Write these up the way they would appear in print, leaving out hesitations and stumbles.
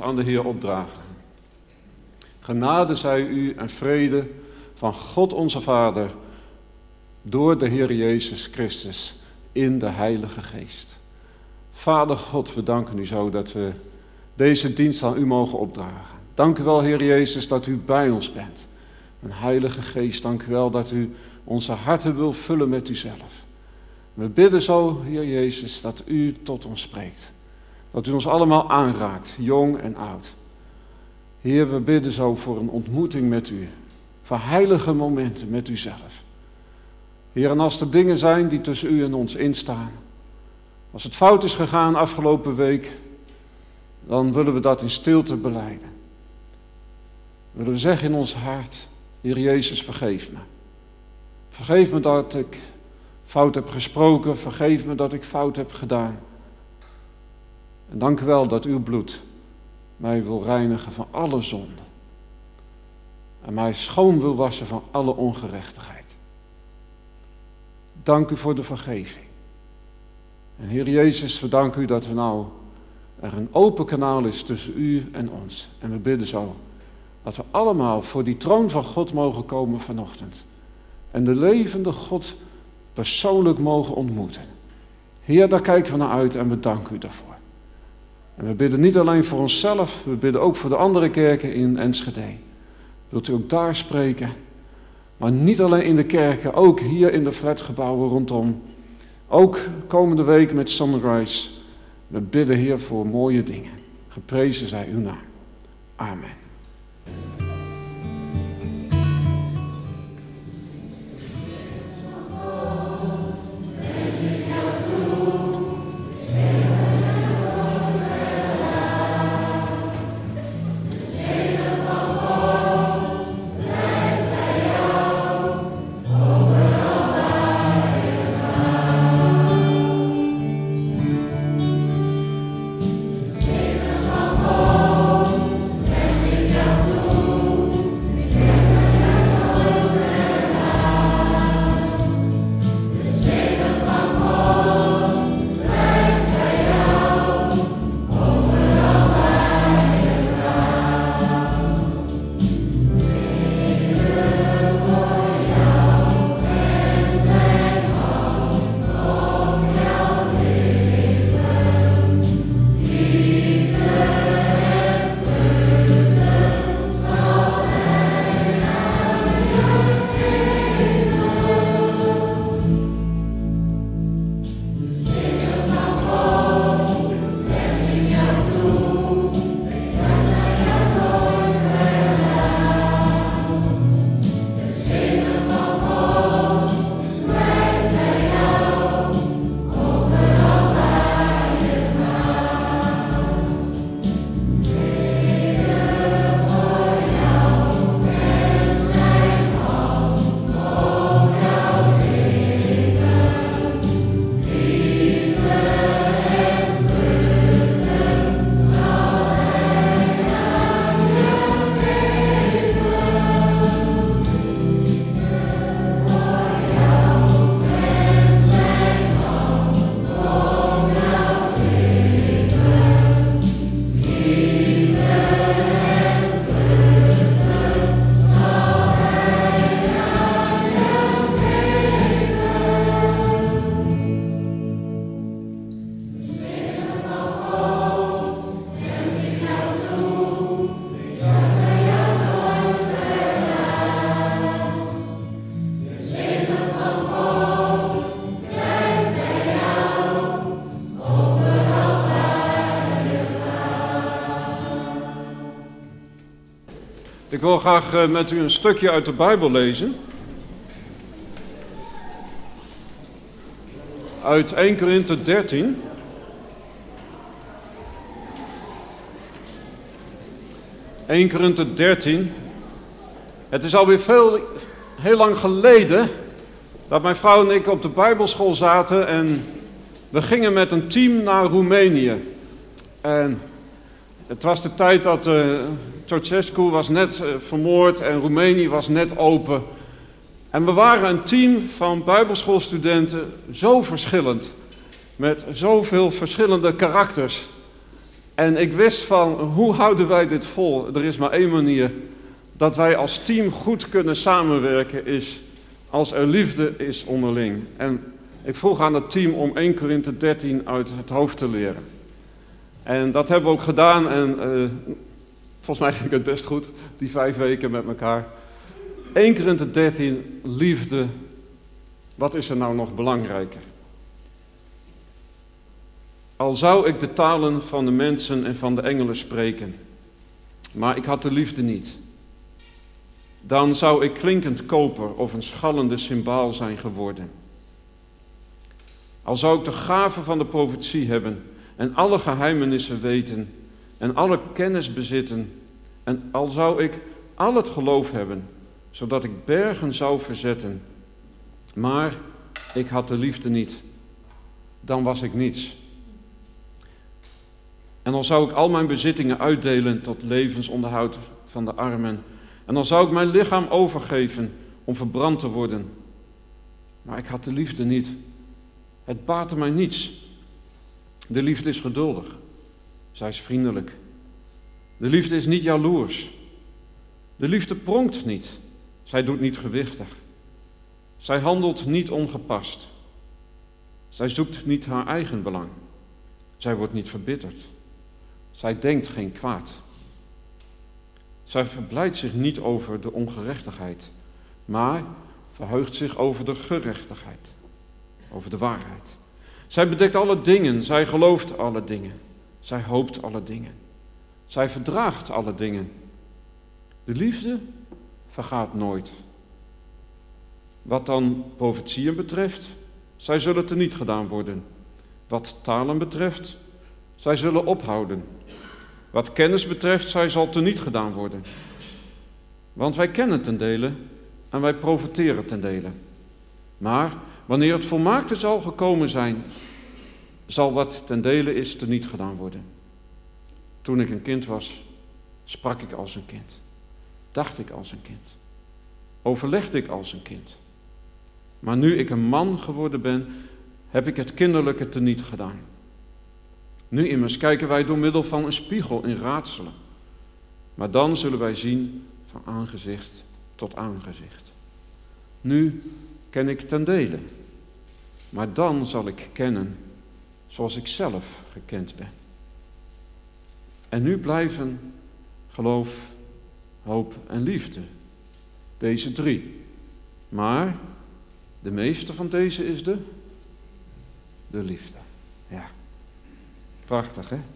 aan de Heer opdragen. Genade zij u en vrede van God onze Vader door de Heer Jezus Christus in de Heilige Geest. Vader God, we danken u zo dat we deze dienst aan u mogen opdragen. Dank u wel, Heer Jezus, dat u bij ons bent. Een Heilige Geest, dank u wel dat u onze harten wil vullen met uzelf. We bidden zo, Heer Jezus, dat u tot ons spreekt. Dat u ons allemaal aanraakt, jong en oud. Heer, we bidden zo voor een ontmoeting met u. Voor heilige momenten met uzelf. Heer, en als er dingen zijn die tussen u en ons instaan. Als het fout is gegaan afgelopen week, dan willen we dat in stilte belijden. Willen we zeggen in ons hart, Heer Jezus, vergeef me. Vergeef me dat ik fout heb gesproken, vergeef me dat ik fout heb gedaan. En dank u wel dat uw bloed mij wil reinigen van alle zonde. En mij schoon wil wassen van alle ongerechtigheid. Dank u voor de vergeving. En Heer Jezus, we danken u dat er een open kanaal is tussen u en ons. En we bidden zo dat we allemaal voor die troon van God mogen komen vanochtend. En de levende God persoonlijk mogen ontmoeten. Heer, daar kijken we naar uit en we danken u daarvoor. En we bidden niet alleen voor onszelf, we bidden ook voor de andere kerken in Enschede. Wilt u ook daar spreken? Maar niet alleen in de kerken, ook hier in de flatgebouwen rondom. Ook komende week met Sunrise. We bidden, Heer, voor mooie dingen. Geprezen zij uw naam. Amen. Ik wil graag met u een stukje uit de Bijbel lezen. Uit 1 Korinther 13. 1 Korinther 13. Het is alweer heel lang geleden dat mijn vrouw en ik op de Bijbelschool zaten en we gingen met een team naar Roemenië. En het was de tijd dat Ceausescu was net vermoord en Roemenië was net open. En we waren een team van Bijbelschoolstudenten, zo verschillend, met zoveel verschillende karakters. En ik wist van, hoe houden wij dit vol? Er is maar één manier dat wij als team goed kunnen samenwerken, is als er liefde is onderling. En ik vroeg aan het team om 1 Korinthe 13 uit het hoofd te leren. En dat hebben we ook gedaan en volgens mij ging het best goed, die 5 weken met elkaar. 1 Korinthe 13, liefde, wat is er nou nog belangrijker? Al zou ik de talen van de mensen en van de engelen spreken, maar ik had de liefde niet. Dan zou ik klinkend koper of een schallende cymbaal zijn geworden. Al zou ik de gave van de profetie hebben en alle geheimenissen weten en alle kennis bezitten, en al zou ik al het geloof hebben, zodat ik bergen zou verzetten, maar ik had de liefde niet, dan was ik niets. En al zou ik al mijn bezittingen uitdelen tot levensonderhoud van de armen, en dan zou ik mijn lichaam overgeven om verbrand te worden, maar ik had de liefde niet. Het baatte mij niets. De liefde is geduldig. Zij is vriendelijk. De liefde is niet jaloers. De liefde pronkt niet. Zij doet niet gewichtig. Zij handelt niet ongepast. Zij zoekt niet haar eigen belang. Zij wordt niet verbitterd. Zij denkt geen kwaad. Zij verblijdt zich niet over de ongerechtigheid, maar verheugt zich over de gerechtigheid, over de waarheid. Zij bedekt alle dingen, zij gelooft alle dingen, zij hoopt alle dingen, zij verdraagt alle dingen. De liefde vergaat nooit. Wat dan profetieën betreft, zij zullen teniet gedaan worden. Wat talen betreft, zij zullen ophouden. Wat kennis betreft, zij zal teniet gedaan worden. Want wij kennen ten dele en wij profiteren ten dele. Maar wanneer het volmaakte zal gekomen zijn, zal wat ten dele is teniet gedaan worden. Toen ik een kind was, sprak ik als een kind. Dacht ik als een kind. Overlegde ik als een kind. Maar nu ik een man geworden ben, heb ik het kinderlijke teniet gedaan. Nu immers kijken wij door middel van een spiegel in raadselen. Maar dan zullen wij zien van aangezicht tot aangezicht. Nu ken ik ten dele. Maar dan zal ik kennen zoals ik zelf gekend ben. En nu blijven geloof, hoop en liefde. Deze 3. Maar de meeste van deze is de liefde. Ja. Prachtig, hè?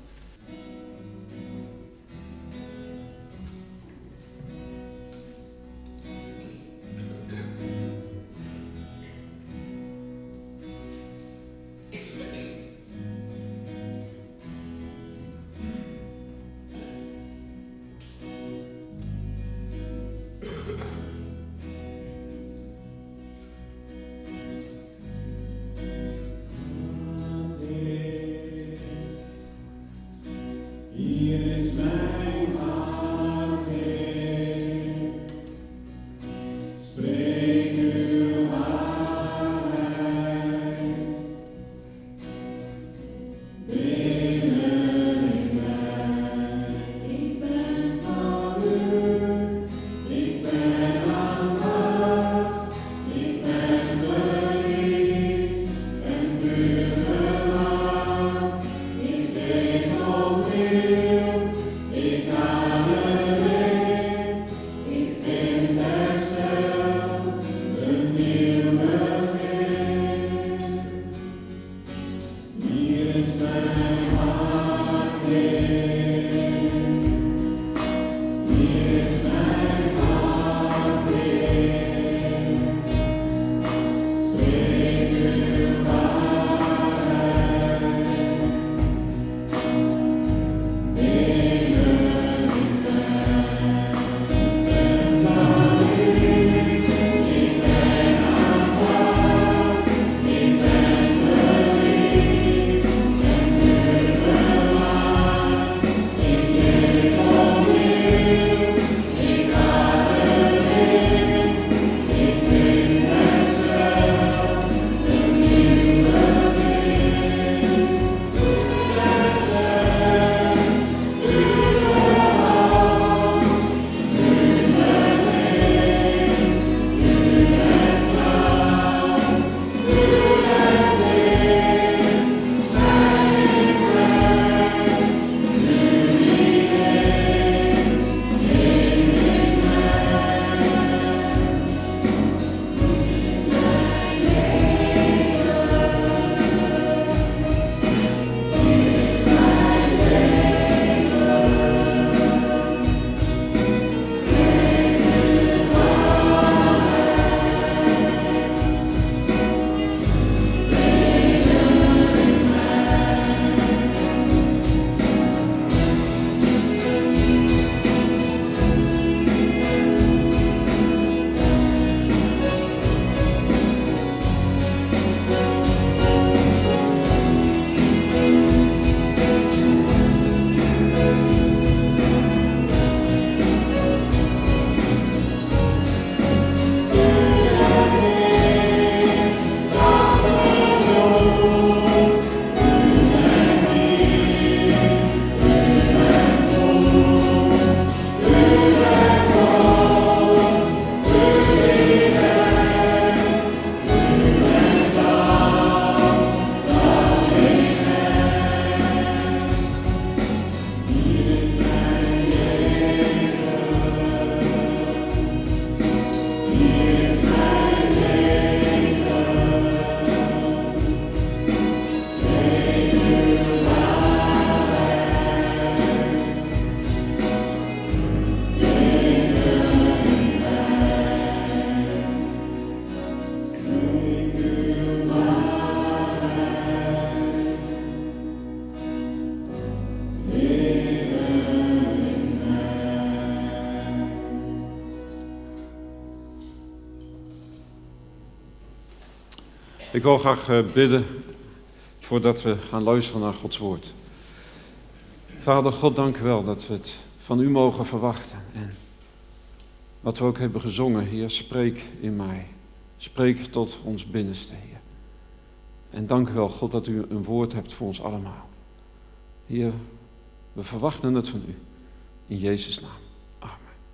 Ik wil graag bidden voordat we gaan luisteren naar Gods woord. Vader God, dank u wel dat we het van u mogen verwachten. En wat we ook hebben gezongen, Heer, spreek in mij. Spreek tot ons binnenste, Heer. En dank u wel, God, dat u een woord hebt voor ons allemaal. Heer, we verwachten het van u. In Jezus' naam. Amen.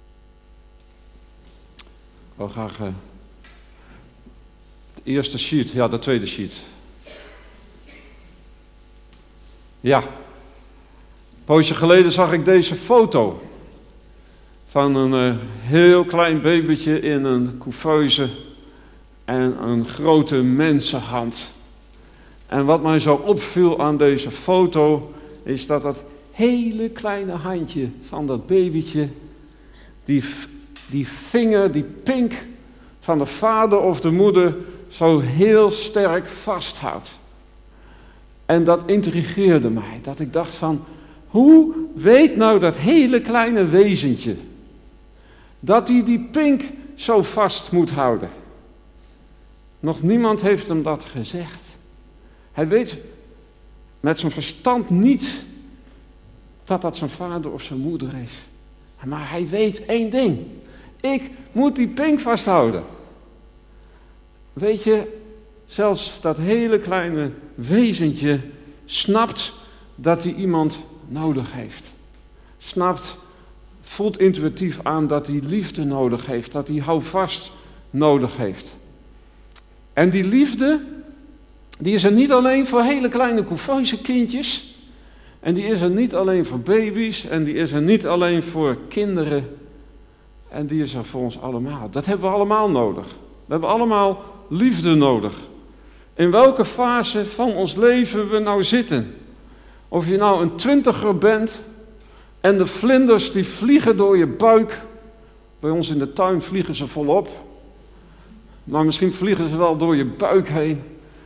Ik wil graag de eerste sheet, ja, de tweede sheet. Ja, een poosje geleden zag ik deze foto van een heel klein babytje in een couveuse en een grote mensenhand. En wat mij zo opviel aan deze foto is dat het hele kleine handje van dat babytje die vinger, die pink van de vader of de moeder zo heel sterk vasthoudt. En dat intrigeerde mij, dat ik dacht van, hoe weet nou dat hele kleine wezentje dat hij die pink zo vast moet houden? Nog niemand heeft hem dat gezegd. Hij weet met zijn verstand niet dat dat zijn vader of zijn moeder is. Maar hij weet één ding. Ik moet die pink vasthouden. Weet je, zelfs dat hele kleine wezentje snapt dat hij iemand nodig heeft. Voelt intuïtief aan dat hij liefde nodig heeft. Dat hij houvast nodig heeft. En die liefde, die is er niet alleen voor hele kleine couveuse kindjes. En die is er niet alleen voor baby's. En die is er niet alleen voor kinderen. En die is er voor ons allemaal. Dat hebben we allemaal nodig. We hebben allemaal liefde nodig. In welke fase van ons leven we nou zitten. Of je nou een 20er bent en de vlinders die vliegen door je buik. Bij ons in de tuin vliegen ze volop. Maar misschien vliegen ze wel door je buik heen.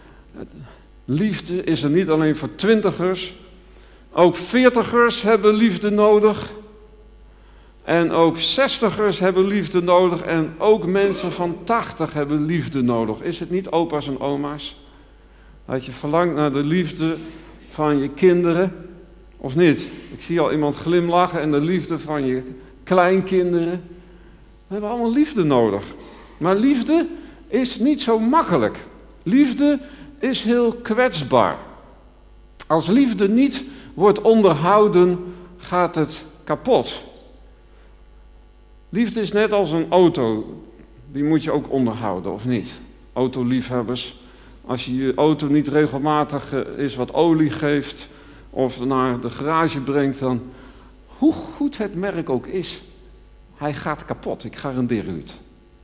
Liefde is er niet alleen voor 20ers. Ook 40ers hebben liefde nodig. En ook 60ers hebben liefde nodig. En ook mensen van 80 hebben liefde nodig. Is het niet, opa's en oma's? Dat je verlangt naar de liefde van je kinderen. Of niet? Ik zie al iemand glimlachen. En de liefde van je kleinkinderen. We hebben allemaal liefde nodig. Maar liefde is niet zo makkelijk. Liefde is heel kwetsbaar. Als liefde niet wordt onderhouden, gaat het kapot. Liefde is net als een auto. Die moet je ook onderhouden, of niet? Autoliefhebbers. Als je je auto niet regelmatig eens wat olie geeft of naar de garage brengt, dan, hoe goed het merk ook is, hij gaat kapot. Ik garandeer u het.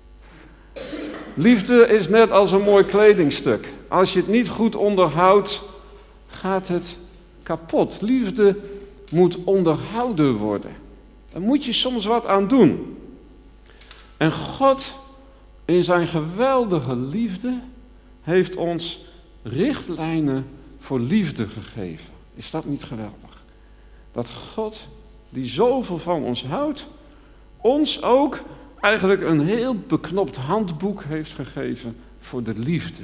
Liefde is net als een mooi kledingstuk. Als je het niet goed onderhoudt, gaat het kapot. Liefde moet onderhouden worden. Daar moet je soms wat aan doen. En God, in zijn geweldige liefde, heeft ons richtlijnen voor liefde gegeven. Is dat niet geweldig? Dat God, die zoveel van ons houdt, ons ook eigenlijk een heel beknopt handboek heeft gegeven voor de liefde.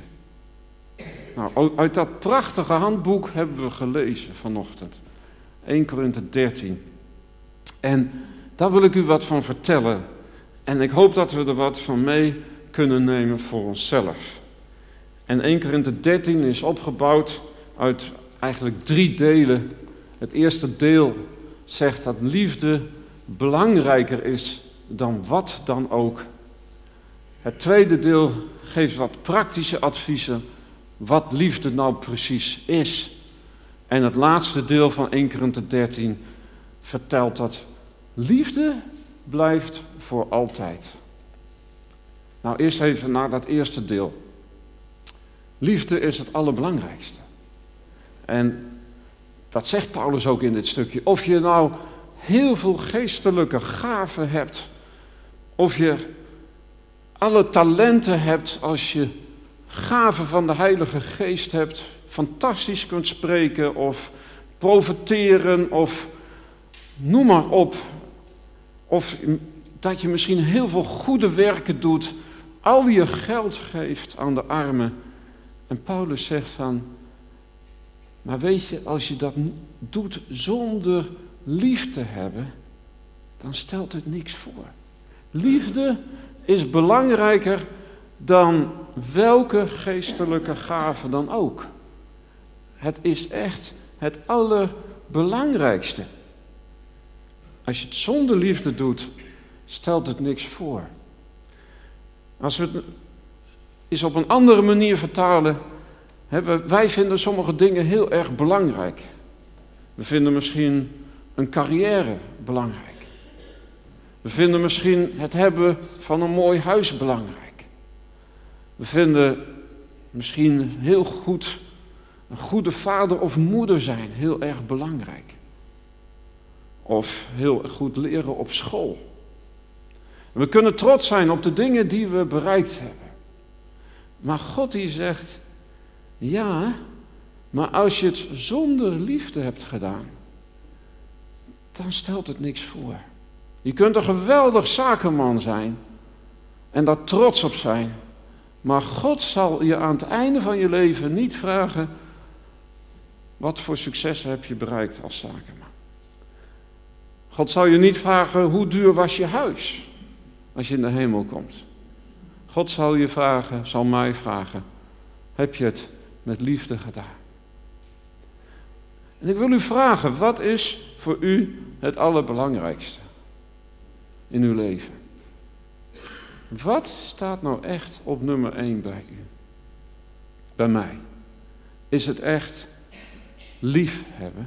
Nou, uit dat prachtige handboek hebben we gelezen vanochtend. 1 Korinthe 13. En daar wil ik u wat van vertellen. En ik hoop dat we er wat van mee kunnen nemen voor onszelf. En 1 Korinthe 13 is opgebouwd uit eigenlijk 3 delen. Het eerste deel zegt dat liefde belangrijker is dan wat dan ook. Het tweede deel geeft wat praktische adviezen wat liefde nou precies is. En het laatste deel van 1 Korinthe 13 vertelt dat liefde blijft voor altijd. Nou, eerst even naar dat eerste deel. Liefde is het allerbelangrijkste. En dat zegt Paulus ook in dit stukje. Of je nou heel veel geestelijke gaven hebt, of je alle talenten hebt, als je gaven van de Heilige Geest hebt, fantastisch kunt spreken of profeteren of noem maar op. Of dat je misschien heel veel goede werken doet, al je geld geeft aan de armen. En Paulus zegt van, maar weet je, als je dat doet zonder lief te hebben, dan stelt het niks voor. Liefde is belangrijker dan welke geestelijke gave dan ook. Het is echt het allerbelangrijkste. Als je het zonder liefde doet, stelt het niks voor. Als we het eens op een andere manier vertalen, wij vinden sommige dingen heel erg belangrijk. We vinden misschien een carrière belangrijk. We vinden misschien het hebben van een mooi huis belangrijk. We vinden misschien heel goed een goede vader of moeder zijn heel erg belangrijk. Of heel goed leren op school. We kunnen trots zijn op de dingen die we bereikt hebben. Maar God die zegt, ja, maar als je het zonder liefde hebt gedaan, dan stelt het niks voor. Je kunt een geweldig zakenman zijn en daar trots op zijn. Maar God zal je aan het einde van je leven niet vragen, wat voor succes heb je bereikt als zakenman? God zal je niet vragen, hoe duur was je huis als je in de hemel komt? God zal mij vragen, heb je het met liefde gedaan? En ik wil u vragen, wat is voor u het allerbelangrijkste in uw leven? Wat staat nou echt op nummer 1 bij u? Bij mij. Is het echt lief hebben?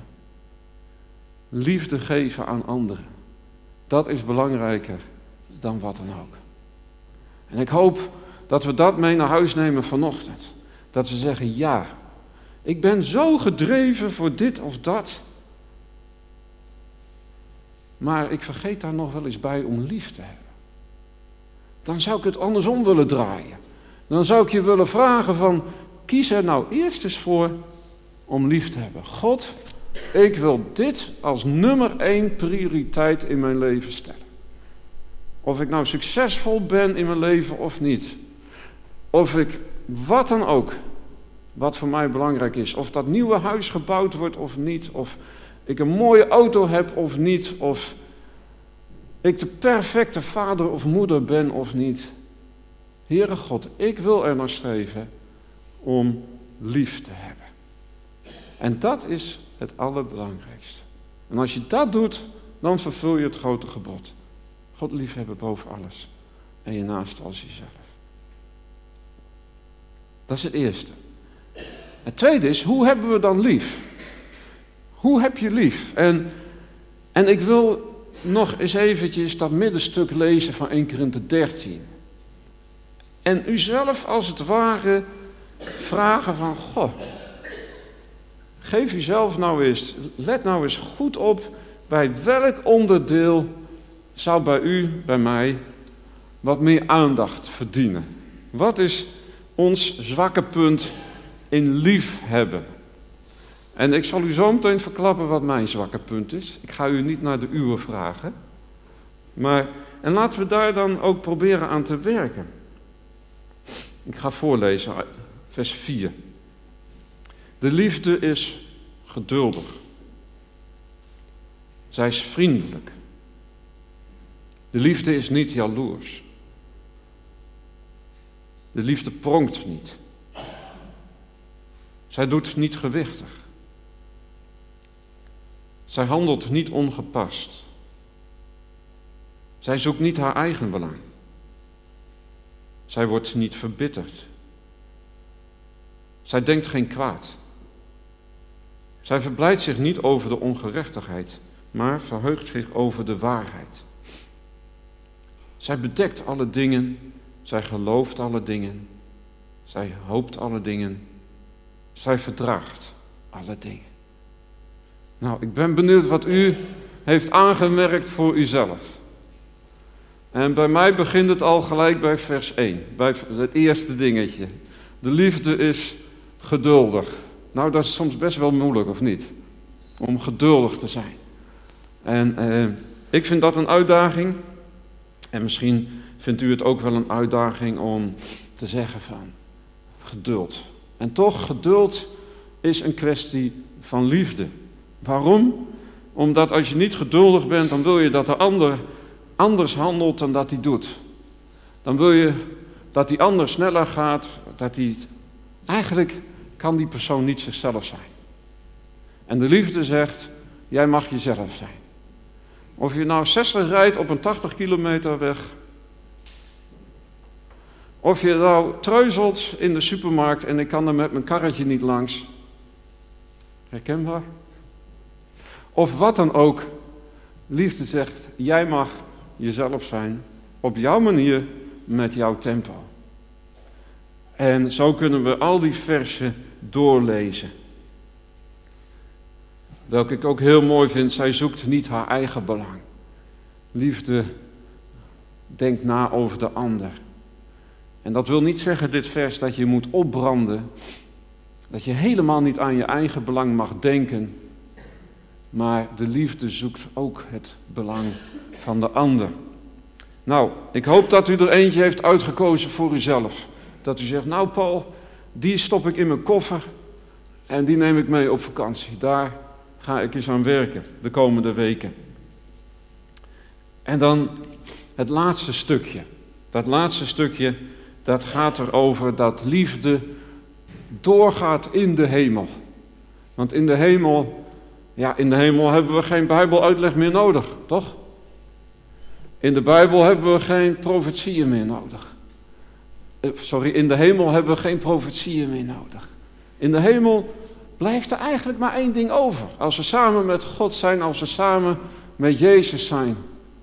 Liefde geven aan anderen. Dat is belangrijker dan wat dan ook. En ik hoop dat we dat mee naar huis nemen vanochtend. Dat we zeggen, ja, ik ben zo gedreven voor dit of dat. Maar ik vergeet daar nog wel eens bij om lief te hebben. Dan zou ik het andersom willen draaien. Dan zou ik je willen vragen van, kies er nou eerst eens voor om lief te hebben. God, ik wil dit als nummer 1 prioriteit in mijn leven stellen. Of ik nou succesvol ben in mijn leven of niet. Of ik, wat dan ook, wat voor mij belangrijk is. Of dat nieuwe huis gebouwd wordt of niet. Of ik een mooie auto heb of niet. Of ik de perfecte vader of moeder ben of niet. Heere God, ik wil er naar streven om lief te hebben. En dat is het allerbelangrijkste. En als je dat doet, dan vervul je het grote gebod. God liefhebben boven alles. En je naaste als jezelf. Dat is het eerste. Het tweede is, hoe hebben we dan lief? Hoe heb je lief? En ik wil nog eens eventjes dat middenstuk lezen van 1 Korinthe 13. En u zelf als het ware vragen van, goh, geef u zelf nou eens, let nou eens goed op, bij welk onderdeel zou bij u, bij mij, wat meer aandacht verdienen? Wat is ons zwakke punt in liefhebben? En ik zal u zo meteen verklappen wat mijn zwakke punt is. Ik ga u niet naar de uwe vragen. En laten we daar dan ook proberen aan te werken. Ik ga voorlezen, vers 4. De liefde is geduldig. Zij is vriendelijk. De liefde is niet jaloers. De liefde pronkt niet. Zij doet niet gewichtig. Zij handelt niet ongepast. Zij zoekt niet haar eigen belang. Zij wordt niet verbitterd. Zij denkt geen kwaad. Zij verblijdt zich niet over de ongerechtigheid, maar verheugt zich over de waarheid. Zij bedekt alle dingen, zij gelooft alle dingen, zij hoopt alle dingen, zij verdraagt alle dingen. Nou, ik ben benieuwd wat u heeft aangemerkt voor uzelf. En bij mij begint het al gelijk bij vers 1, bij het eerste dingetje. De liefde is geduldig. Nou, dat is soms best wel moeilijk, of niet? Om geduldig te zijn. En ik vind dat een uitdaging. En misschien vindt u het ook wel een uitdaging om te zeggen van geduld. En toch, geduld is een kwestie van liefde. Waarom? Omdat als je niet geduldig bent, dan wil je dat de ander anders handelt dan dat hij doet. Dan wil je dat die ander sneller gaat, eigenlijk kan die persoon niet zichzelf zijn. En de liefde zegt, jij mag jezelf zijn. Of je nou 60 rijdt op een 80 kilometer weg. Of je nou treuzelt in de supermarkt en ik kan er met mijn karretje niet langs. Herkenbaar? Of wat dan ook. Liefde zegt, jij mag jezelf zijn. Op jouw manier, met jouw tempo. En zo kunnen we al die versen doorlezen. Welke ik ook heel mooi vind, zij zoekt niet haar eigen belang. Liefde denkt na over de ander. En dat wil niet zeggen, dit vers, dat je moet opbranden. Dat je helemaal niet aan je eigen belang mag denken. Maar de liefde zoekt ook het belang van de ander. Nou, ik hoop dat u er eentje heeft uitgekozen voor uzelf. Dat u zegt, nou Paul, die stop ik in mijn koffer en die neem ik mee op vakantie. Daar ga ik eens aan werken de komende weken. En dan het laatste stukje. Dat laatste stukje, dat gaat erover dat liefde doorgaat in de hemel. Want in de hemel hebben we geen Bijbeluitleg meer nodig, toch? In de Bijbel hebben we geen profetieën meer nodig. In de hemel hebben we geen profetieën meer nodig. In de hemel blijft er eigenlijk maar één ding over. Als we samen met God zijn, als we samen met Jezus zijn,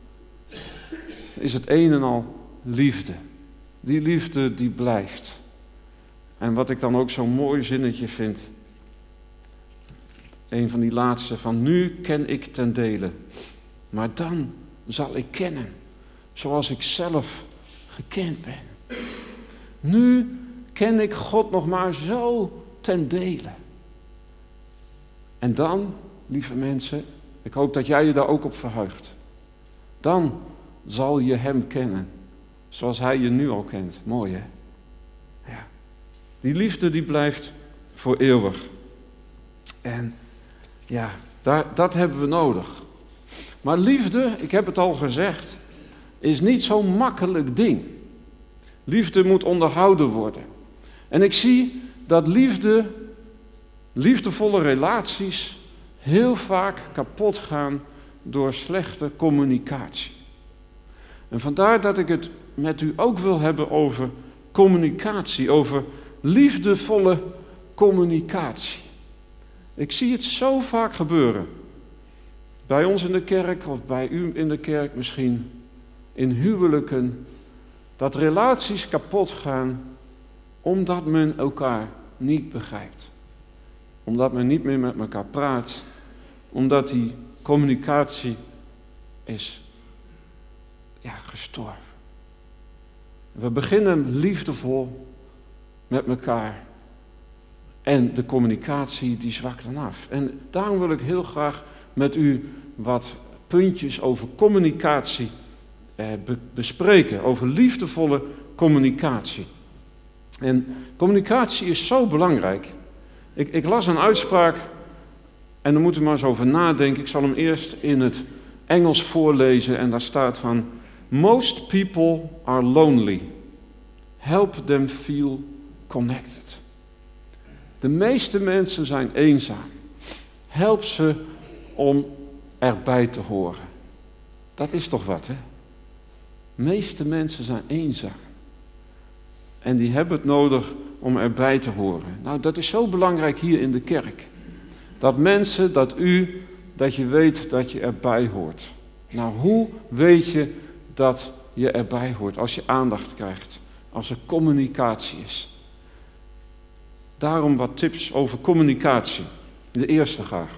is het een en al liefde. Die liefde die blijft. En wat ik dan ook zo'n mooi zinnetje vind. Een van die laatste van nu ken ik ten dele. Maar dan zal ik kennen zoals ik zelf gekend ben. Nu ken ik God nog maar zo ten dele. En dan, lieve mensen, ik hoop dat jij je daar ook op verheugt. Dan zal je hem kennen zoals hij je nu al kent. Mooi hè? Ja. Die liefde die blijft voor eeuwig. En ja, dat hebben we nodig. Maar liefde, ik heb het al gezegd, is niet zo'n makkelijk ding. Liefde moet onderhouden worden. En ik zie dat liefdevolle relaties heel vaak kapot gaan door slechte communicatie. En vandaar dat ik het met u ook wil hebben over communicatie, over liefdevolle communicatie. Ik zie het zo vaak gebeuren. Bij ons in de kerk of bij u in de kerk misschien, in huwelijken, dat relaties kapot gaan omdat men elkaar niet begrijpt. Omdat men niet meer met elkaar praat, omdat die communicatie is gestorven. We beginnen liefdevol met elkaar en de communicatie die zwakt dan af. En daarom wil ik heel graag met u wat puntjes over communicatie bespreken, over liefdevolle communicatie. En communicatie is zo belangrijk. Ik las een uitspraak en daar moet u maar eens over nadenken. Ik zal hem eerst in het Engels voorlezen en daar staat van: Most people are lonely. Help them feel connected. De meeste mensen zijn eenzaam. Help ze om erbij te horen. Dat is toch wat, hè? De meeste mensen zijn eenzaam. En die hebben het nodig om erbij te horen. Nou, dat is zo belangrijk hier in de kerk. Dat mensen, dat je weet dat je erbij hoort. Nou, hoe weet je dat je erbij hoort? Als je aandacht krijgt. Als er communicatie is. Daarom wat tips over communicatie. De eerste graag.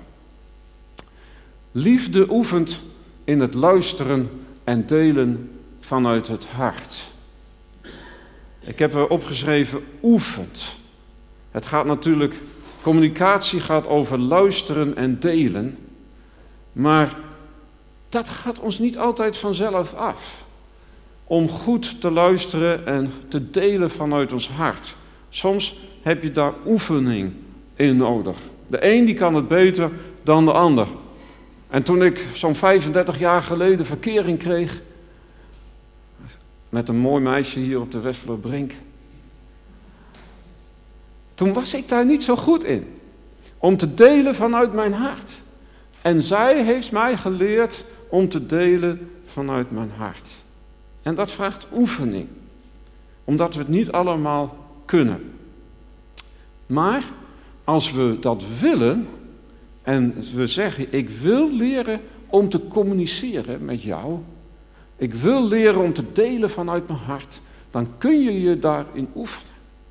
Liefde oefent in het luisteren en delen vanuit het hart. Ik heb er opgeschreven oefent. Het gaat natuurlijk, communicatie gaat over luisteren en delen. Maar dat gaat ons niet altijd vanzelf af. Om goed te luisteren en te delen vanuit ons hart. Soms heb je daar oefening in nodig. De een die kan het beter dan de ander. En toen ik zo'n 35 jaar geleden verkering kreeg met een mooi meisje hier op de Westvloerbrink, toen was ik daar niet zo goed in. Om te delen vanuit mijn hart. En zij heeft mij geleerd om te delen vanuit mijn hart. En dat vraagt oefening. Omdat we het niet allemaal kunnen. Maar als we dat willen en we zeggen, ik wil leren om te communiceren met jou. Ik wil leren om te delen vanuit mijn hart. Dan kun je je daarin oefenen.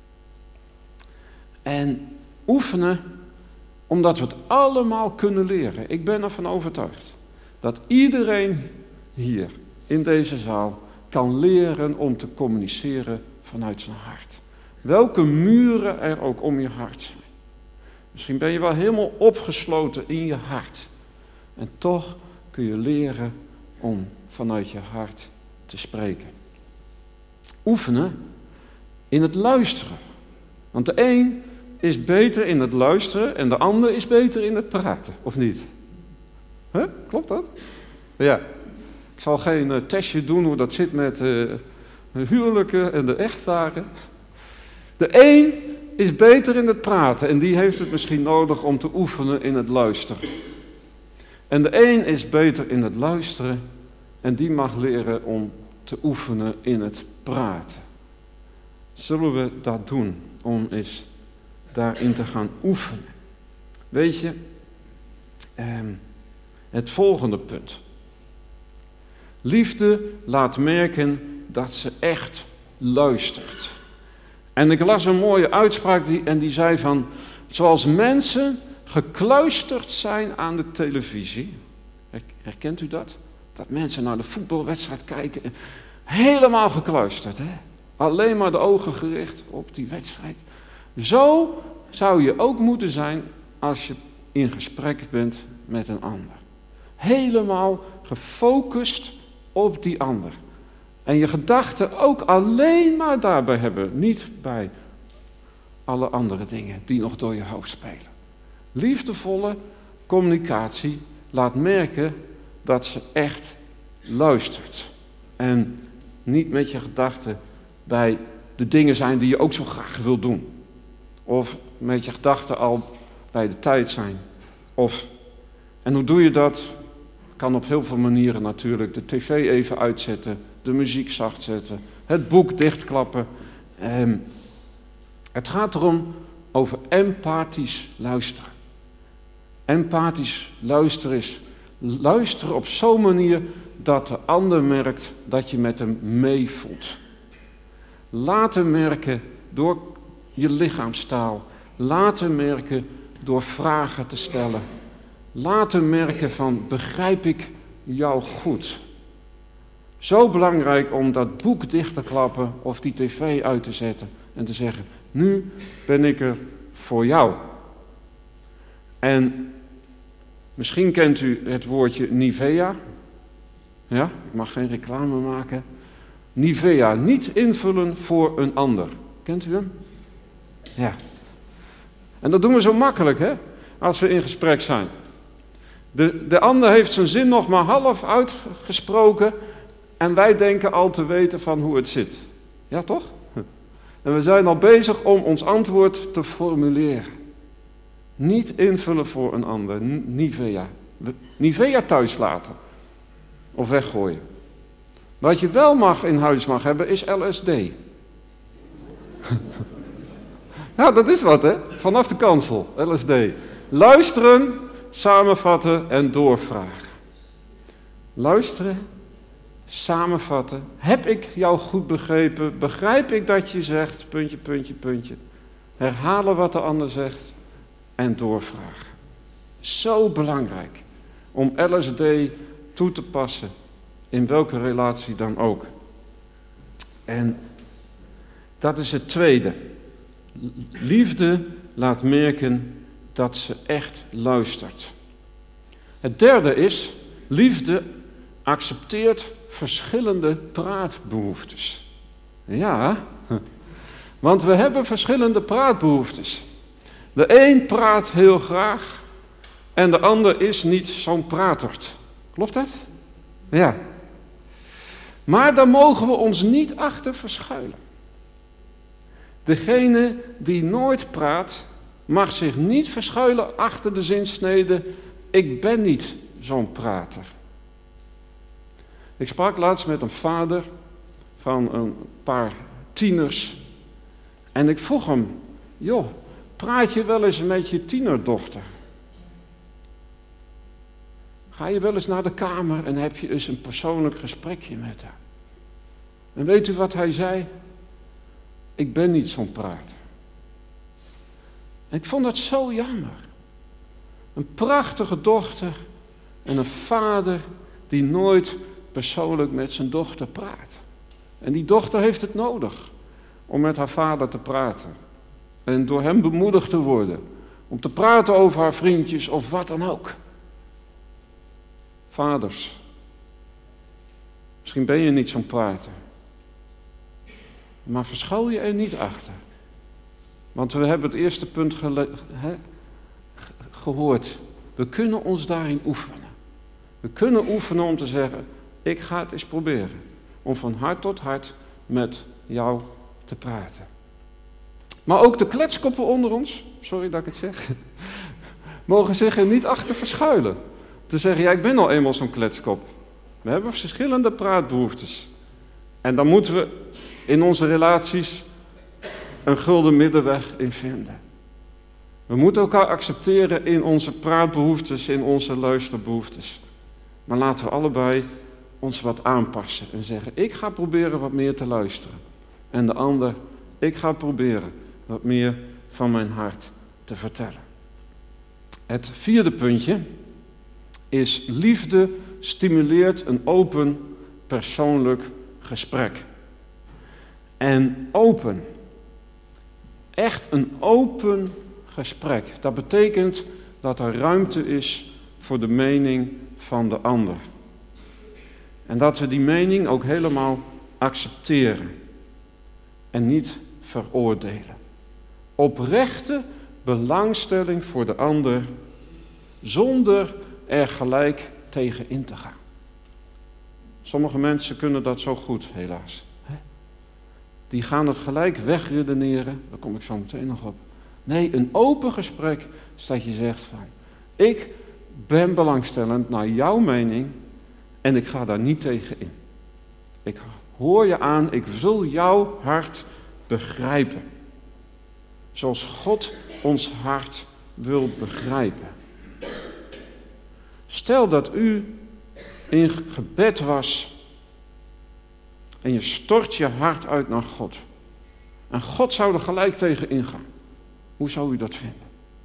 En oefenen omdat we het allemaal kunnen leren. Ik ben ervan overtuigd dat iedereen hier in deze zaal kan leren om te communiceren vanuit zijn hart. Welke muren er ook om je hart zijn. Misschien ben je wel helemaal opgesloten in je hart. En toch kun je leren om vanuit je hart te spreken. Oefenen in het luisteren. Want de een is beter in het luisteren en de ander is beter in het praten, of niet? Huh? Klopt dat? Ja. Ik zal geen testje doen hoe dat zit met de huwelijken en de echtparen. De een is beter in het praten en die heeft het misschien nodig om te oefenen in het luisteren. En de een is beter in het luisteren en die mag leren om te oefenen in het praten. Zullen we dat doen om eens daarin te gaan oefenen? Weet je, het volgende punt. Liefde laat merken dat ze echt luistert. En ik las een mooie uitspraak die zei van, zoals mensen gekluisterd zijn aan de televisie. Herkent u dat? Dat mensen naar de voetbalwedstrijd kijken, helemaal gekluisterd, hè? Alleen maar de ogen gericht op die wedstrijd. Zo zou je ook moeten zijn als je in gesprek bent met een ander. Helemaal gefocust op die ander. En je gedachten ook alleen maar daarbij hebben. Niet bij alle andere dingen die nog door je hoofd spelen. Liefdevolle communicatie laat merken dat ze echt luistert. En niet met je gedachten bij de dingen zijn die je ook zo graag wil doen. Of met je gedachten al bij de tijd zijn. En hoe doe je dat? Kan op heel veel manieren natuurlijk. De tv even uitzetten, de muziek zacht zetten, het boek dichtklappen. Het gaat erom over empathisch luisteren. Empathisch luisteren is luisteren op zo'n manier dat de ander merkt dat je met hem meevoelt. Laten merken door je lichaamstaal. Laten merken door vragen te stellen. Laten merken van, begrijp ik jou goed? Zo belangrijk om dat boek dicht te klappen of die tv uit te zetten en te zeggen, nu ben ik er voor jou. En misschien kent u het woordje Nivea. Ja, ik mag geen reclame maken. Nivea, niet invullen voor een ander. Kent u hem? Ja. En dat doen we zo makkelijk, hè? Als we in gesprek zijn. De ander heeft zijn zin nog maar half uitgesproken en wij denken al te weten van hoe het zit. Ja, toch? En we zijn al bezig om ons antwoord te formuleren. Niet invullen voor een ander. Nivea. Nivea thuis laten. Of weggooien. Wat je wel in huis mag hebben is LSD. Ja, dat is wat, hè? Vanaf de kansel. LSD. Luisteren, samenvatten en doorvragen. Luisteren, samenvatten. Heb ik jou goed begrepen? Begrijp ik dat je zegt, puntje, puntje, puntje. Herhalen wat de ander zegt en doorvragen. Zo belangrijk om LSD toe te passen in welke relatie dan ook. En dat is het tweede. Liefde laat merken dat ze echt luistert. Het derde is, liefde accepteert verschillende praatbehoeftes. Ja, Want we hebben verschillende praatbehoeftes. De een praat heel graag en de ander is niet zo'n pratert. Klopt dat? Ja. Maar daar mogen we ons niet achter verschuilen. Degene die nooit praat, mag zich niet verschuilen achter de zinsnede: ik ben niet zo'n prater. Ik sprak laatst met een vader van een paar tieners en ik vroeg hem: joh, praat je wel eens met je tienerdochter? Ga je wel eens naar de kamer en heb je eens een persoonlijk gesprekje met haar? En weet u wat hij zei? Ik ben niet zo'n prater. En ik vond dat zo jammer. Een prachtige dochter en een vader die nooit persoonlijk met zijn dochter praat. En die dochter heeft het nodig om met haar vader te praten. En door hem bemoedigd te worden. Om te praten over haar vriendjes of wat dan ook. Vaders, misschien ben je niet zo'n prater. Maar verschuil je er niet achter. Want we hebben het eerste punt gehoord. We kunnen ons daarin oefenen. We kunnen oefenen om te zeggen: ik ga het eens proberen. Om van hart tot hart met jou te praten. Maar ook de kletskoppen onder ons, sorry dat ik het zeg, mogen zich er niet achter verschuilen. Te zeggen: ja, ik ben al eenmaal zo'n kletskop. We hebben verschillende praatbehoeftes. En dan moeten we in onze relaties een gulden middenweg in vinden. We moeten elkaar accepteren in onze praatbehoeftes, in onze luisterbehoeftes. Maar laten we allebei ons wat aanpassen en zeggen: ik ga proberen wat meer te luisteren. En de ander: ik ga proberen wat meer van mijn hart te vertellen. Het vierde puntje is: liefde stimuleert een open persoonlijk gesprek. En open. Echt een open gesprek. Dat betekent dat er ruimte is voor de mening van de ander. En dat we die mening ook helemaal accepteren. En niet veroordelen. Oprechte belangstelling voor de ander, zonder er gelijk tegen in te gaan. Sommige mensen kunnen dat zo goed, helaas. Die gaan het gelijk wegredeneren, daar kom ik zo meteen nog op. Nee, een open gesprek is dat je zegt van: ik ben belangstellend naar jouw mening en ik ga daar niet tegen in. Ik hoor je aan, ik wil jouw hart begrijpen. Zoals God ons hart wil begrijpen. Stel dat u in gebed was en je stort je hart uit naar God. En God zou er gelijk tegen ingaan. Hoe zou u dat vinden?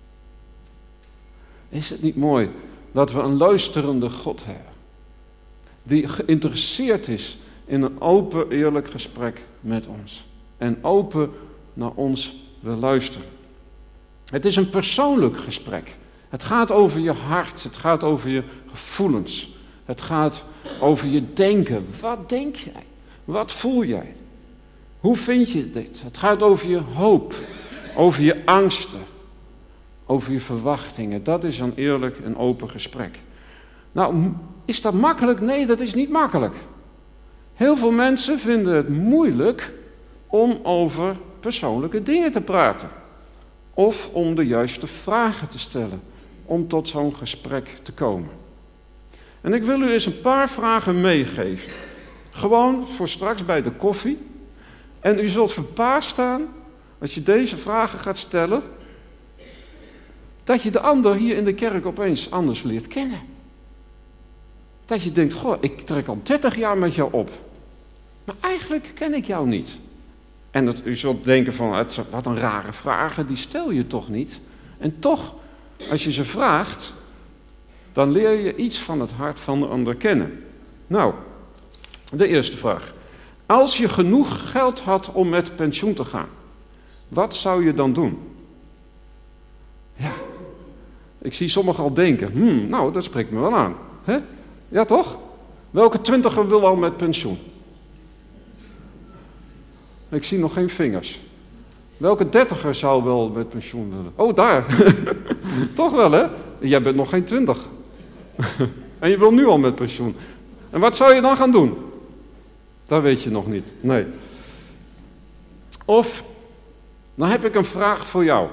Is het niet mooi dat we een luisterende God hebben? Die geïnteresseerd is in een open, eerlijk gesprek met ons. En open naar ons wil luisteren. Het is een persoonlijk gesprek. Het gaat over je hart. Het gaat over je gevoelens. Het gaat over je denken. Wat denk jij? Wat voel jij? Hoe vind je dit? Het gaat over je hoop. Over je angsten. Over je verwachtingen. Dat is een eerlijk en open gesprek. Nou, is dat makkelijk? Nee, dat is niet makkelijk. Heel veel mensen vinden het moeilijk om over persoonlijke dingen te praten. Of om de juiste vragen te stellen. Om tot zo'n gesprek te komen. En ik wil u eens een paar vragen meegeven. Gewoon voor straks bij de koffie. En u zult verbaasd staan als je deze vragen gaat stellen, dat je de ander hier in de kerk opeens anders leert kennen. Dat je denkt: goh, ik trek al 30 jaar met jou op. Maar eigenlijk ken ik jou niet. En dat u zult denken van: wat een rare vragen, die stel je toch niet? En toch, als je ze vraagt, dan leer je iets van het hart van de ander kennen. Nou, de eerste vraag. Als je genoeg geld had om met pensioen te gaan, wat zou je dan doen? Ja, ik zie sommigen al denken: nou, dat spreekt me wel aan. Hè? Ja, toch? Welke 20er wil al met pensioen? Ik zie nog geen vingers. Welke 30er zou wel met pensioen willen? Oh, daar. Toch wel, hè? Jij bent nog geen 20. En je wil nu al met pensioen. En wat zou je dan gaan doen? Dat weet je nog niet. Nee. Of, dan heb ik een vraag voor jou.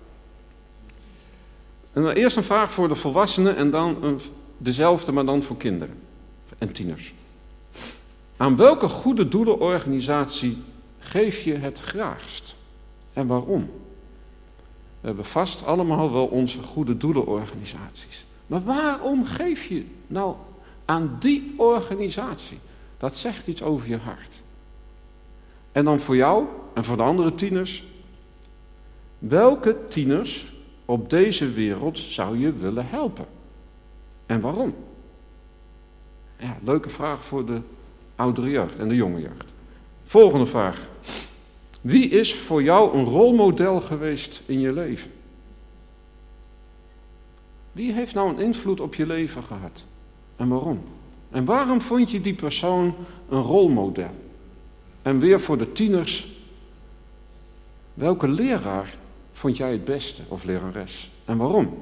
En dan eerst een vraag voor de volwassenen en dan dezelfde, maar dan voor kinderen en tieners. Aan welke goede doelenorganisatie geef je het graagst? En waarom? We hebben vast allemaal wel onze goede doelenorganisaties. Maar waarom geef je nou aan die organisatie? Dat zegt iets over je hart. En dan voor jou en voor de andere tieners. Welke tieners op deze wereld zou je willen helpen? En waarom? Ja, leuke vraag voor de oudere jeugd en de jonge jeugd. Volgende vraag. Wie is voor jou een rolmodel geweest in je leven? Wie heeft nou een invloed op je leven gehad? En waarom? En waarom vond je die persoon een rolmodel? En weer voor de tieners. Welke leraar vond jij het beste of lerares? En waarom?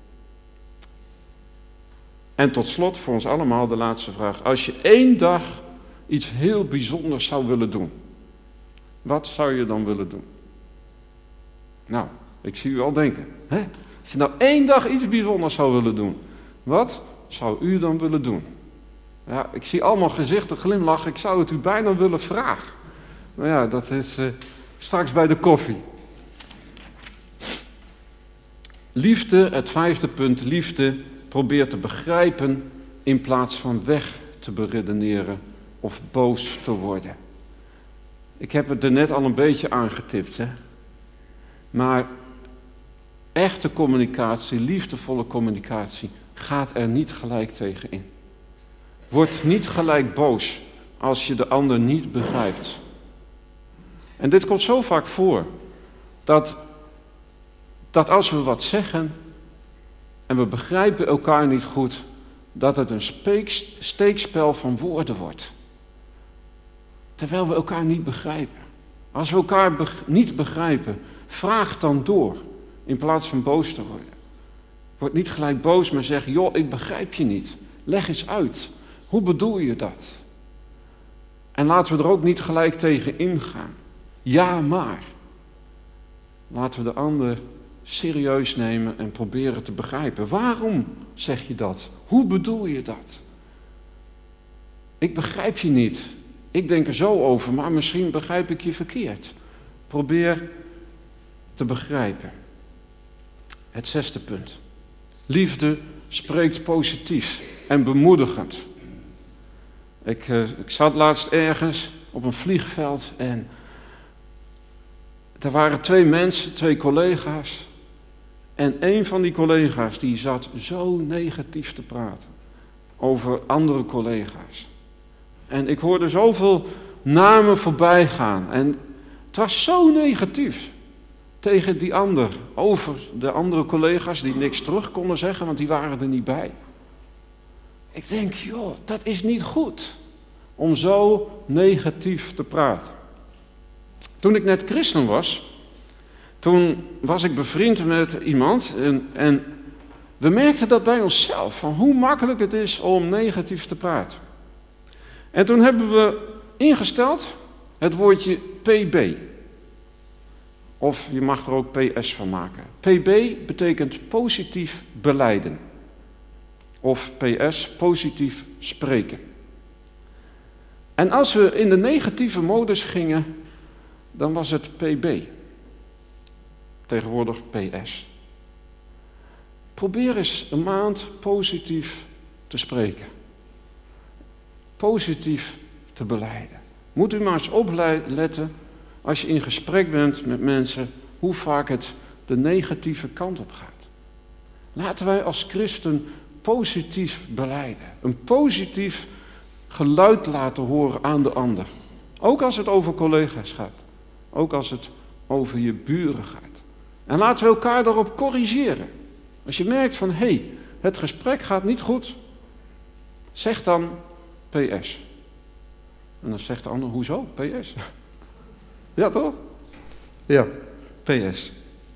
En tot slot voor ons allemaal de laatste vraag. Als je 1 dag iets heel bijzonders zou willen doen. Wat zou je dan willen doen? Nou, ik zie u al denken. Hè? Als je nou 1 dag iets bijzonders zou willen doen. Wat zou u dan willen doen? Ja, ik zie allemaal gezichten glimlachen. Ik zou het u bijna willen vragen. Maar ja, dat is straks bij de koffie. Liefde, het 5e punt. Liefde probeert te begrijpen in plaats van weg te beredeneren of boos te worden. Ik heb het er net al een beetje aangetipt, hè. Maar echte communicatie, liefdevolle communicatie, gaat er niet gelijk tegen in. Word niet gelijk boos als je de ander niet begrijpt. En dit komt zo vaak voor, dat als we wat zeggen en we begrijpen elkaar niet goed, dat het een steekspel van woorden wordt. Terwijl we elkaar niet begrijpen. Als we elkaar niet begrijpen, vraag dan door, in plaats van boos te worden. Word niet gelijk boos, maar zeg, joh, ik begrijp je niet. Leg eens uit. Hoe bedoel je dat? En laten we er ook niet gelijk tegen ingaan. Ja, maar. Laten we de ander serieus nemen en proberen te begrijpen. Waarom zeg je dat? Hoe bedoel je dat? Ik begrijp je niet. Ik denk er zo over, maar misschien begrijp ik je verkeerd. Probeer te begrijpen. Het 6e punt. Liefde spreekt positief en bemoedigend. Ik zat laatst ergens op een vliegveld en er waren 2 mensen, 2 collega's. En een van die collega's die zat zo negatief te praten over andere collega's. En ik hoorde zoveel namen voorbij gaan. En het was zo negatief tegen die ander. Over de andere collega's die niks terug konden zeggen, want die waren er niet bij. Ik denk, joh, dat is niet goed. Om zo negatief te praten. Toen ik net christen was, toen was ik bevriend met iemand. En we merkten dat bij onszelf. Van hoe makkelijk het is om negatief te praten. En toen hebben we ingesteld het woordje PB. Of je mag er ook PS van maken. PB betekent positief belijden. Of PS, positief spreken. En als we in de negatieve modus gingen, dan was het PB. Tegenwoordig PS. Probeer eens een maand positief te spreken. Positief te belijden. Moet u maar eens opletten als je in gesprek bent met mensen, hoe vaak het de negatieve kant op gaat. Laten wij als christen positief belijden. Een positief geluid laten horen aan de ander. Ook als het over collega's gaat. Ook als het over je buren gaat. En laten we elkaar daarop corrigeren. Als je merkt van, hé, het gesprek gaat niet goed. Zeg dan PS. En dan zegt de ander, hoezo? PS? Ja, toch? Ja. PS.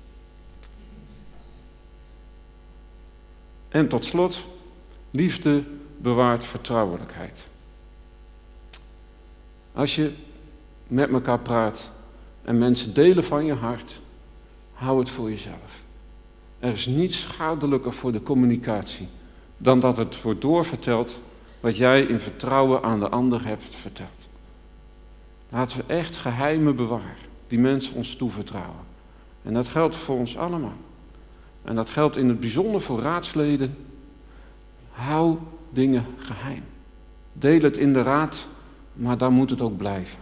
En tot slot, liefde bewaart vertrouwelijkheid. Als je met elkaar praat en mensen delen van je hart, hou het voor jezelf. Er is niets schadelijker voor de communicatie dan dat het wordt doorverteld wat jij in vertrouwen aan de ander hebt verteld. Laten we echt geheimen bewaren die mensen ons toevertrouwen. En dat geldt voor ons allemaal. En dat geldt in het bijzonder voor raadsleden. Hou dingen geheim. Deel het in de raad, maar dan moet het ook blijven.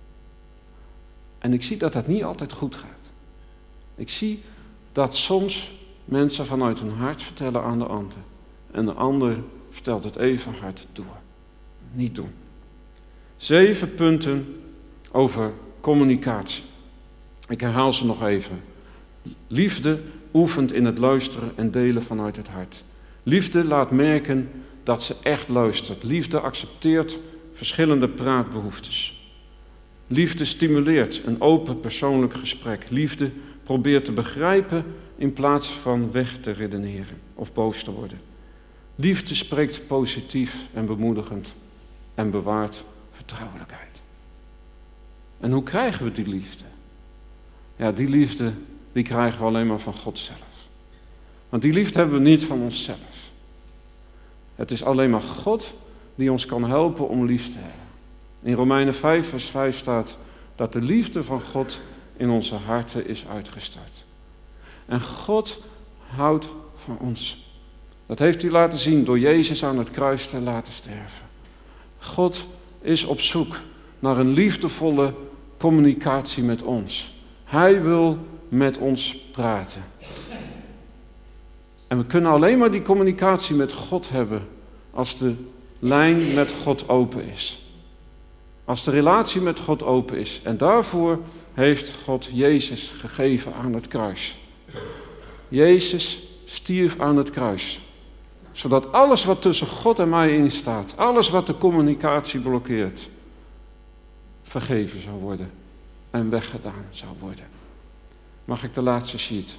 En ik zie dat dat niet altijd goed gaat. Ik zie dat soms mensen vanuit hun hart vertellen aan de ander. En de ander vertelt het even hard door. Niet doen. 7 punten over communicatie. Ik herhaal ze nog even. Liefde oefent in het luisteren en delen vanuit het hart. Liefde laat merken dat ze echt luistert. Liefde accepteert verschillende praatbehoeftes. Liefde stimuleert een open persoonlijk gesprek. Liefde probeert te begrijpen in plaats van weg te redeneren of boos te worden. Liefde spreekt positief en bemoedigend en bewaart vertrouwelijkheid. En hoe krijgen we die liefde? Ja, die liefde die krijgen we alleen maar van God zelf. Want die liefde hebben we niet van onszelf. Het is alleen maar God die ons kan helpen om lief te hebben. In Romeinen 5 vers 5 staat dat de liefde van God in onze harten is uitgestort. En God houdt van ons. Dat heeft hij laten zien door Jezus aan het kruis te laten sterven. God is op zoek naar een liefdevolle communicatie met ons. Hij wil met ons praten. En we kunnen alleen maar die communicatie met God hebben als de lijn met God open is. Als de relatie met God open is. En daarvoor heeft God Jezus gegeven aan het kruis. Jezus stierf aan het kruis. Zodat alles wat tussen God en mij in staat, alles wat de communicatie blokkeert, vergeven zou worden en weggedaan zou worden. Mag ik de laatste sheet?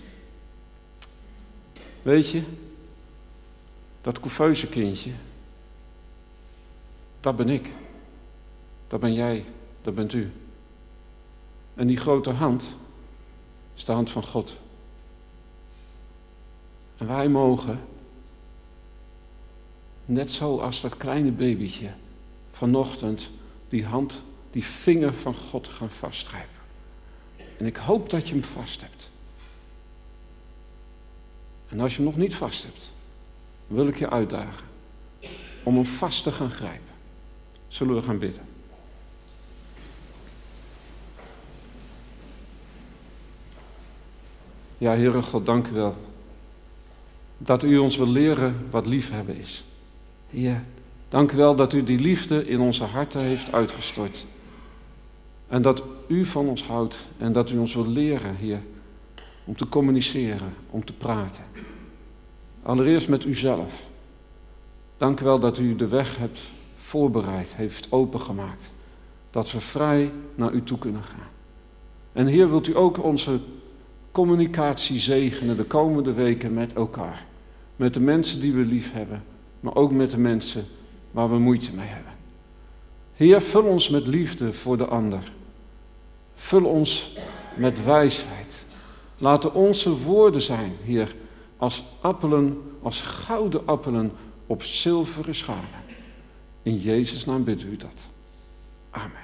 Weet je, dat couveuse kindje, dat ben ik. Dat ben jij, dat bent u. En die grote hand is de hand van God. En wij mogen, net zoals dat kleine babytje, vanochtend die hand, die vinger van God gaan vastgrijpen. En ik hoop dat je hem vast hebt. En als je hem nog niet vast hebt, wil ik je uitdagen om hem vast te gaan grijpen. Zullen we gaan bidden? Ja, Heere God, dank u wel. Dat u ons wil leren wat liefhebben is. Heer, dank u wel dat u die liefde in onze harten heeft uitgestort. En dat u van ons houdt en dat u ons wil leren, Heer, om te communiceren, om te praten. Allereerst met uzelf. Dank u wel dat u de weg hebt voorbereid, heeft opengemaakt. Dat we vrij naar u toe kunnen gaan. En Heer, wilt u ook onze communicatie zegenen de komende weken met elkaar. Met de mensen die we lief hebben, maar ook met de mensen waar we moeite mee hebben. Heer, vul ons met liefde voor de ander. Vul ons met wijsheid. Laten onze woorden zijn, Heer, als appelen, als gouden appelen op zilveren schalen. In Jezus' naam bid u dat. Amen.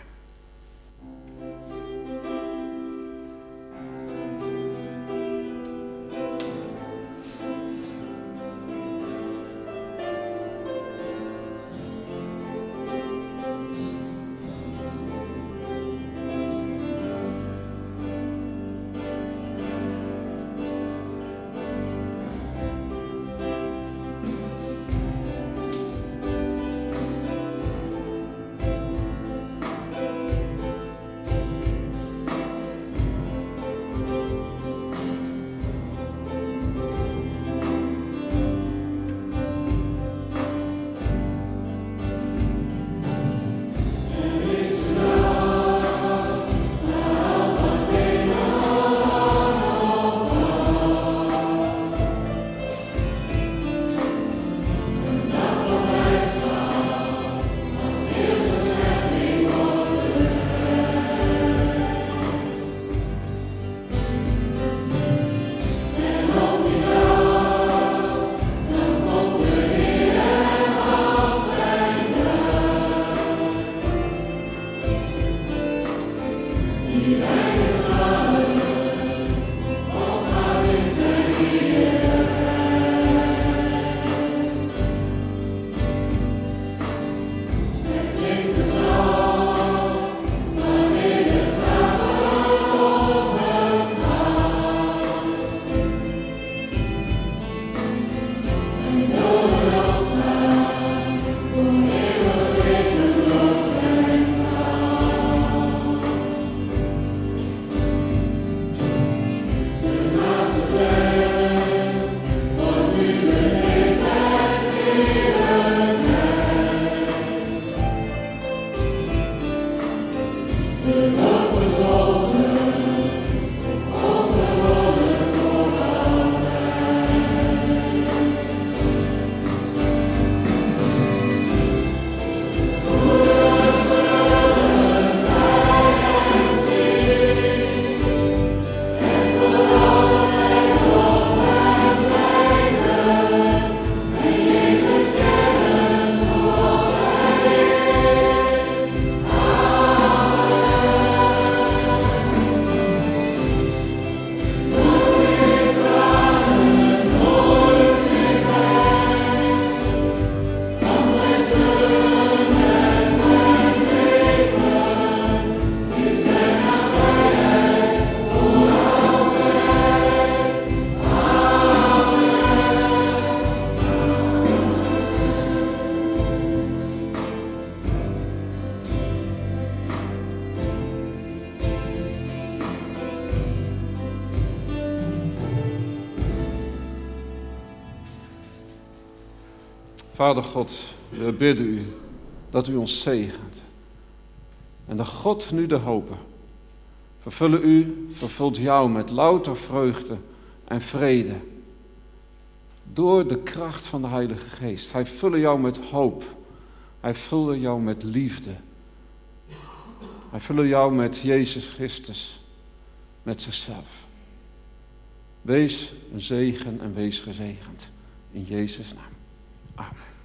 Vader God, we bidden u dat u ons zegent. En de God nu de hopen. Vervult jou met louter vreugde en vrede. Door de kracht van de Heilige Geest. Hij vullen jou met hoop. Hij vullen jou met liefde. Hij vullen jou met Jezus Christus. Met zichzelf. Wees een zegen en wees gezegend. In Jezus' naam. Amen.